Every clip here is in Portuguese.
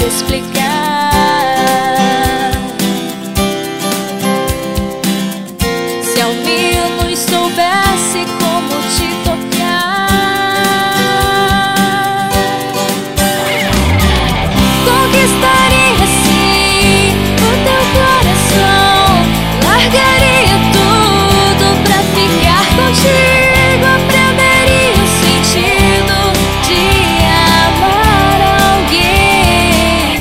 te explicar. Se ao menos soubesse como te tocar, conquistaria sim o teu coração, largaria tudo pra ficar contigo, aprenderia o sentido de amar alguém.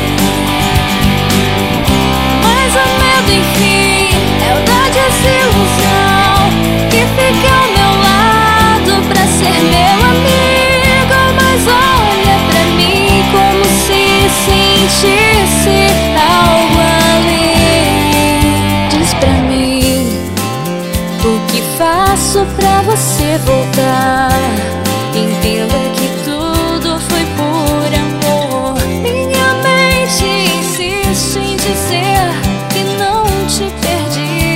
Mas o medo, enfim, é o da desilusão, que fica ao meu lado pra ser meu amigo. Mas olha pra mim como se sentisse algo além. Diz pra mim, o que faço pra você voltar? Entenda que tudo foi por amor. Minha mente insiste em dizer que não te perdi.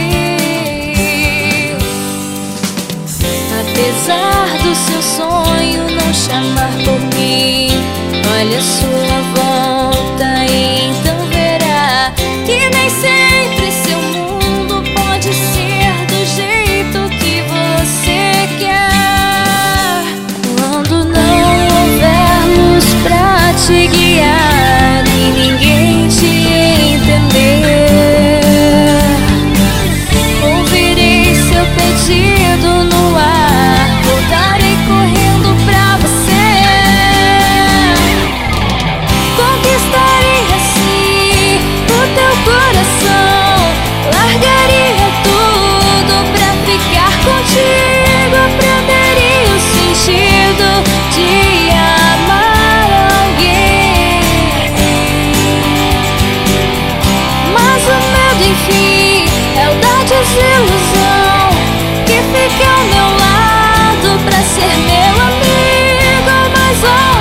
Apesar do seu sonho não chamar por mim, olha a sua volta e então verá que nem sempre seu mundo pode ser do jeito que você quer. Quando não houver luz pra te guiar, nem ninguém te entender, ouvirei seu pedido no ar, voltarei correndo pra você. Conquistaria sim o teu coração, largaria tudo pra ficar contigo, aprenderia o sentido de amar alguém. Mas o medo, enfim, é o da desilusão, que fica ao meu lado pra ser meu amigo. Mas